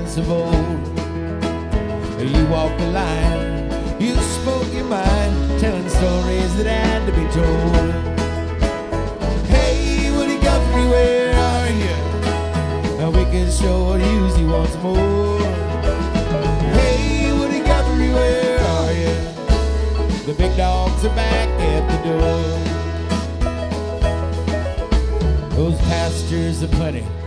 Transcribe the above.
knights of old. You walked the line, you spoke your mind, telling stories that had to be told. Hey, Woody Guthrie, where are you? Now we can sure use you once more. Hey, Woody Guthrie, where are you? The big dogs are back at the door. Those pastures are plenty,